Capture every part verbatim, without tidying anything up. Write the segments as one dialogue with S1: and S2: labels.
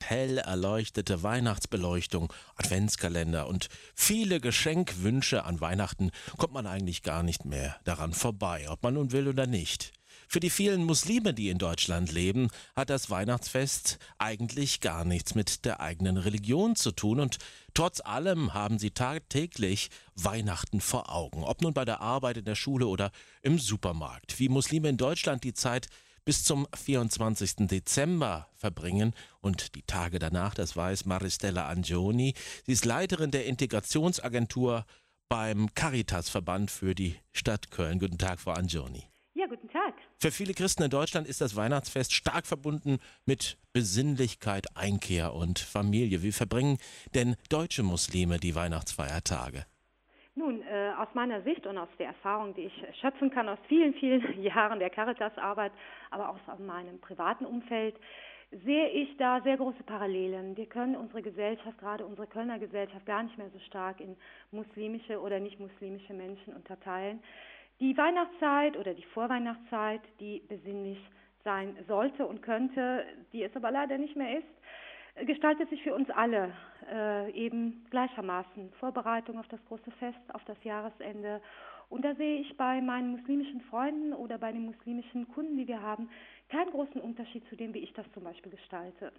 S1: hell erleuchtete Weihnachtsbeleuchtung, Adventskalender und viele Geschenkwünsche an Weihnachten kommt man eigentlich gar nicht mehr daran vorbei, ob man nun will oder nicht. Für die vielen Muslime, die in Deutschland leben, hat das Weihnachtsfest eigentlich gar nichts mit der eigenen Religion zu tun und trotz allem haben sie tagtäglich Weihnachten vor Augen, ob nun bei der Arbeit, in der Schule oder im Supermarkt. Wie Muslime in Deutschland die Zeit bis zum vierundzwanzigsten Dezember verbringen und die Tage danach, das weiß Maristella Angioni. Sie ist Leiterin der Integrationsagentur beim Caritasverband für die Stadt Köln. Guten Tag, Frau Angioni.
S2: Ja, guten Tag.
S1: Für viele Christen in Deutschland ist das Weihnachtsfest stark verbunden mit Besinnlichkeit, Einkehr und Familie. Wie verbringen denn deutsche Muslime die Weihnachtsfeiertage?
S2: Nun, äh, aus meiner Sicht und aus der Erfahrung, die ich schöpfen kann aus vielen, vielen Jahren der Caritasarbeit, aber auch aus meinem privaten Umfeld, sehe ich da sehr große Parallelen. Wir können unsere Gesellschaft, gerade unsere Kölner Gesellschaft, gar nicht mehr so stark in muslimische oder nicht muslimische Menschen unterteilen. Die Weihnachtszeit oder die Vorweihnachtszeit, die besinnlich sein sollte und könnte, die es aber leider nicht mehr ist, gestaltet sich für uns alle äh, eben gleichermaßen. Vorbereitung auf das große Fest, auf das Jahresende. Und da sehe ich bei meinen muslimischen Freunden oder bei den muslimischen Kunden, die wir haben, keinen großen Unterschied zu dem, wie ich das zum Beispiel gestalte.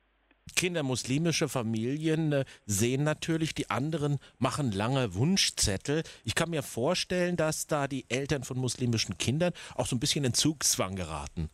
S1: Kinder muslimischer Familien äh, sehen natürlich, die anderen machen lange Wunschzettel. Ich kann mir vorstellen, dass da die Eltern von muslimischen Kindern auch so ein bisschen in Zugzwang geraten.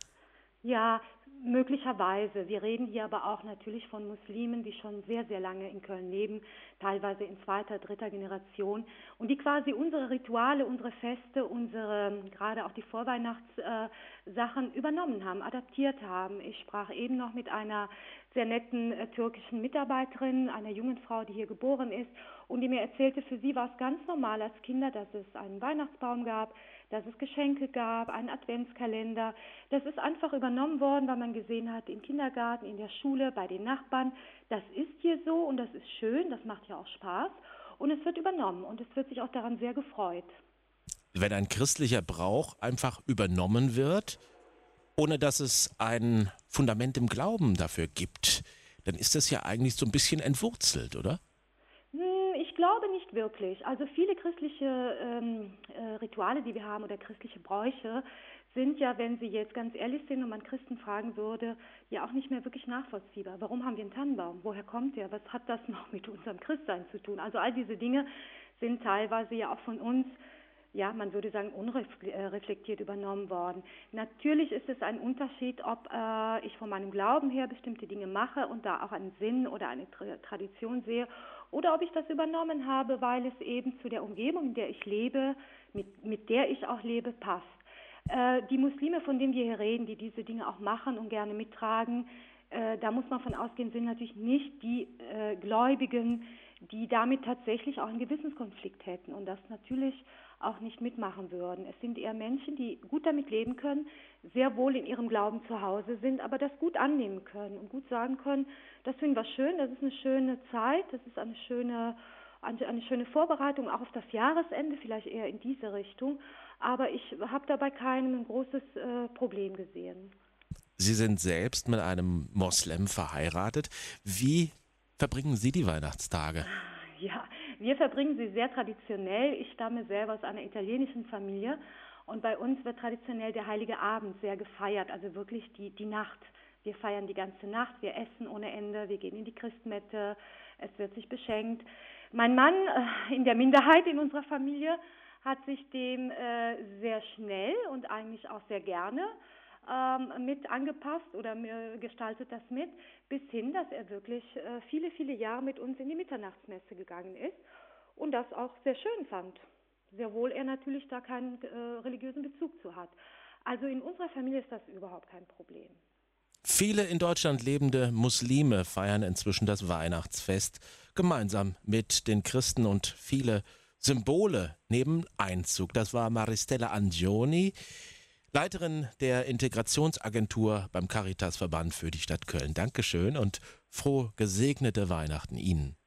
S2: Ja, möglicherweise. Wir reden hier aber auch natürlich von Muslimen, die schon sehr, sehr lange in Köln leben, teilweise in zweiter, dritter Generation und die quasi unsere Rituale, unsere Feste, unsere, gerade auch die Vorweihnachtssachen äh, übernommen haben, adaptiert haben. Ich sprach eben noch mit einer sehr netten äh, türkischen Mitarbeiterin, einer jungen Frau, die hier geboren ist und die mir erzählte, für sie war es ganz normal als Kinder, dass es einen Weihnachtsbaum gab, dass es Geschenke gab, einen Adventskalender. Das ist einfach übernommen worden, weil man gesehen hat, im Kindergarten, in der Schule, bei den Nachbarn, das ist hier so und das ist schön, das macht ja auch Spaß und es wird übernommen und es wird sich auch daran sehr gefreut.
S1: Wenn ein christlicher Brauch einfach übernommen wird, ohne dass es ein Fundament im Glauben dafür gibt, dann ist das ja eigentlich so ein bisschen entwurzelt, oder?
S2: Ich glaube nicht wirklich. Also viele christliche ähm, äh, Rituale, die wir haben oder christliche Bräuche sind ja, wenn Sie jetzt ganz ehrlich sind und man Christen fragen würde, ja auch nicht mehr wirklich nachvollziehbar. Warum haben wir einen Tannenbaum? Woher kommt der? Was hat das noch mit unserem Christsein zu tun? Also all diese Dinge sind teilweise ja auch von uns, ja, man würde sagen, unreflektiert übernommen worden. Natürlich ist es ein Unterschied, ob äh, ich von meinem Glauben her bestimmte Dinge mache und da auch einen Sinn oder eine Tra- Tradition sehe, oder ob ich das übernommen habe, weil es eben zu der Umgebung, in der ich lebe, mit, mit der ich auch lebe, passt. Äh, die Muslime, von denen wir hier reden, die diese Dinge auch machen und gerne mittragen, äh, da muss man von ausgehen, sind natürlich nicht die äh, Gläubigen, die damit tatsächlich auch einen Gewissenskonflikt hätten und das natürlich auch nicht mitmachen würden. Es sind eher Menschen, die gut damit leben können, sehr wohl in ihrem Glauben zu Hause sind, aber das gut annehmen können und gut sagen können, das finden wir schön, das ist eine schöne Zeit, das ist eine schöne, eine schöne Vorbereitung auch auf das Jahresende, vielleicht eher in diese Richtung, aber ich habe dabei kein großes äh, Problem gesehen.
S1: Sie sind selbst mit einem Moslem verheiratet. Wie verbringen Sie die Weihnachtstage?
S2: Ja, wir verbringen sie sehr traditionell. Ich stamme selber aus einer italienischen Familie und bei uns wird traditionell der Heilige Abend sehr gefeiert, also wirklich die, die Nacht. Wir feiern die ganze Nacht, wir essen ohne Ende, wir gehen in die Christmette, es wird sich beschenkt. Mein Mann, äh, in der Minderheit in unserer Familie, hat sich dem äh, sehr schnell und eigentlich auch sehr gerne ähm, mit angepasst oder äh, gestaltet das mit, bis hin, dass er wirklich äh, viele, viele Jahre mit uns in die Mitternachtsmesse gegangen ist und das auch sehr schön fand. Sehr wohl er natürlich da keinen äh, religiösen Bezug zu hat. Also in unserer Familie ist das überhaupt kein Problem.
S1: Viele in Deutschland lebende Muslime feiern inzwischen das Weihnachtsfest gemeinsam mit den Christen und viele Symbole nehmen Einzug. Das war Maristella Angioni, Leiterin der Integrationsagentur beim Caritasverband für die Stadt Köln. Dankeschön und froh gesegnete Weihnachten Ihnen.